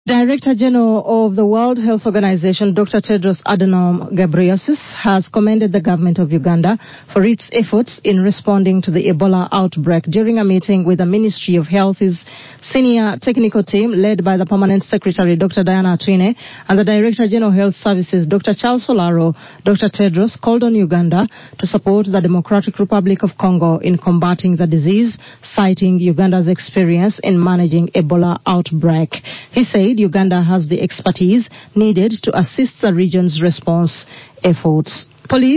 Director General of the World Health Organization, Dr. Tedros Adhanom Ghebreyesus, has commended the government of Uganda for its efforts in responding to the Ebola outbreak during a meeting with the Ministry of Health's senior technical team led by the Permanent Secretary, Dr. Diana Atwine, and the Director General of Health Services, Dr. Charles Solaro. Dr. Tedros called on Uganda to support the Democratic Republic of Congo in combating the disease, citing Uganda's experience in managing Ebola outbreak. He said Uganda has the expertise needed to assist the region's response efforts. Police